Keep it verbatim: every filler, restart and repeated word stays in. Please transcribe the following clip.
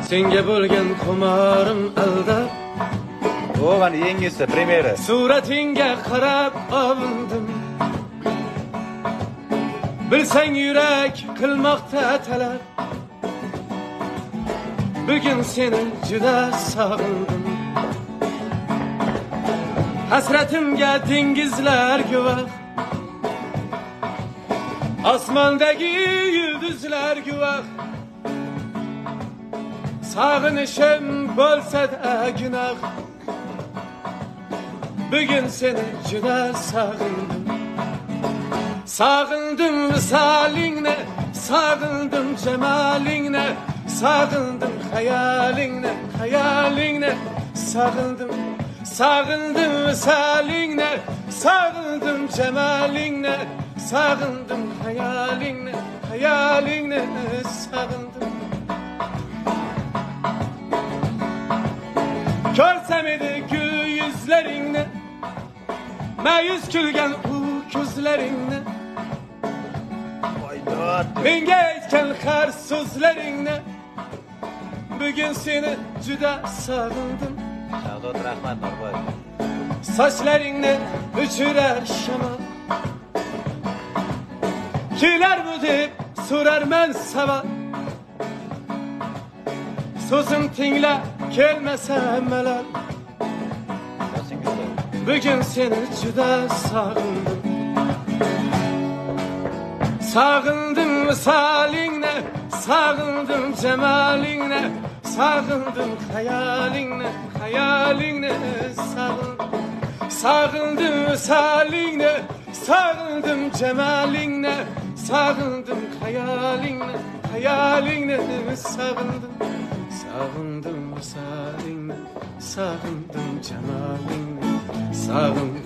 Senga bo'lgan xumorim aldab, Oğlan yengisi premieri. suratinga qarab ovindim. Bilsang yurak qilmoqda talab, bugun seni juda sog'indim. Hasratimga dengizlar guvoh, osmondagi yulduzlar guvoh. Sağınışım bo'lsa-da günah, bugün seni juda sağındım. Sağındım visalingni, sağındım cemalingni, sağındım hayalingni, hayalingni, sağındım. Sağındım visalingni, sağındım cemalingni, sağındım hayalingni, hayalingni, sağındım. Görsem idi gül yüzlerini, məyus külgen u gözlerini, menga aytgan har so'zlaringni, bugün seni juda sog'indim. Shahzod Rahmat Norboyev. Sochlaringni uchirar shamol, kelarmi deb so'rarman savol. So'zim tingla kelmasa malol, bugün seni juda sog'indim. Sağındım visalingni, sağındım cemalingni, sağındım hayalingni, hayalingni, sağındım. Sağındım visalingni, sağındım cemalingni, sağındım hayalingni, hayalingni, sağındım. Sağındım visalingni, sağındım cemalingni, sağındım